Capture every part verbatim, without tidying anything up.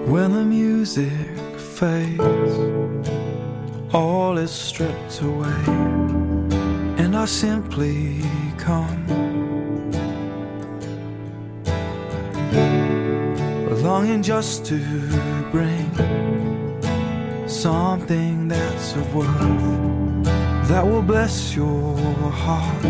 When the music fades, all is stripped away, and I simply come, longing just to bring something that's of worth, that will bless your heart.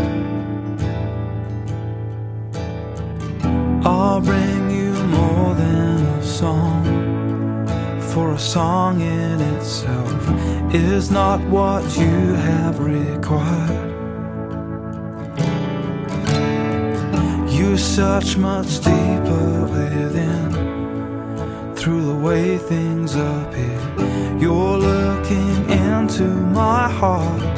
I'll bring you more than a song, for a song in itself is not what you have required. You search much deeper within, through the way things appear. You're looking into my heart.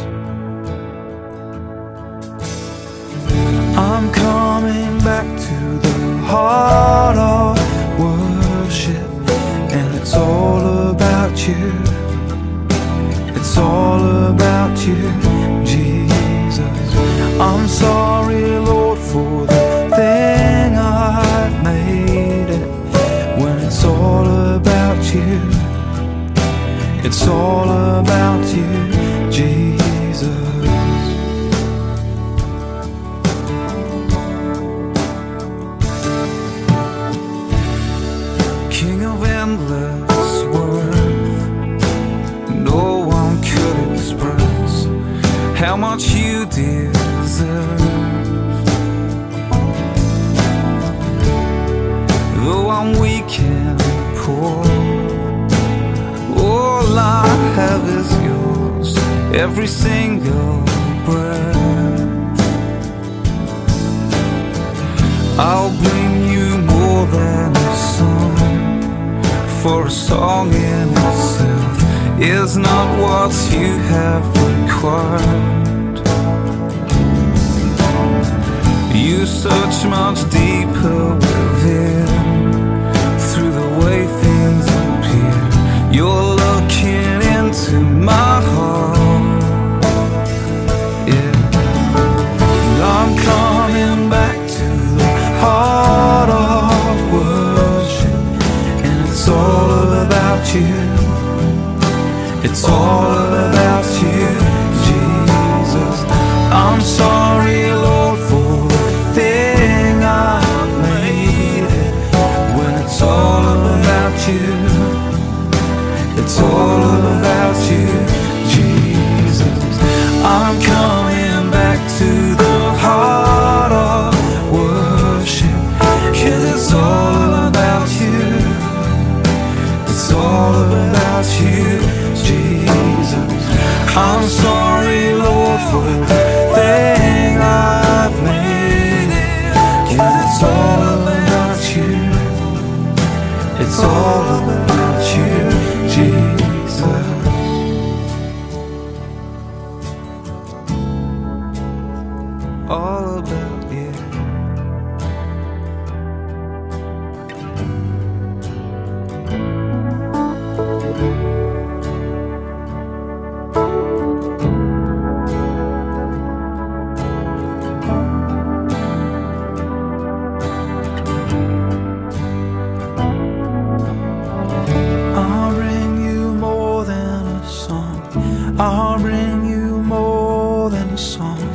I'm coming back to the heart of worship, and it's all about you. It's all about you, Jesus. I'm sorry, Lord, for the thing I've made it. When it's all about you, it's all about you, Jesus. King of endless worth, no one could express how much you deserve. Though I'm weak and poor, all I have is yours, every single breath. I'll bring you more than a song, for a song in itself is not what you have required. You search much deeper within, through the way things appear. You're looking into my heart, yeah. And I'm coming back to the heart of worship, and it's all about you. It's all about you, Jesus. I'm sorry, Lord, for the thing I've made it. When it's all about you, it's all about you, Jesus. I'm coming back to the heart of worship, 'cause it's all about you. It's all about you, Jesus. I'm sorry, Lord, for the thing I've made it, 'cause it's all about you. It's all about you, Jesus. All about you. I'll bring you more than a song. I'll bring you more than a song.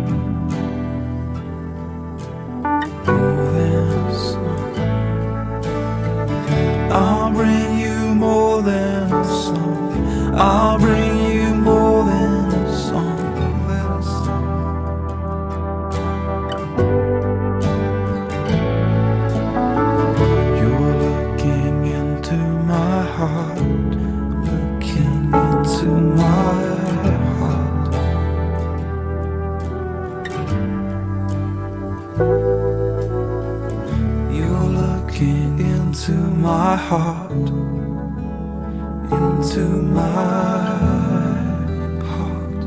More than a song. I'll bring you more than a song. I'll bring you more than a song. You're looking into my heart, looking into my heart. You're looking into my heart, into my heart.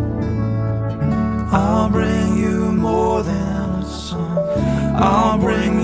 I'll bring you more than a song. I'll bring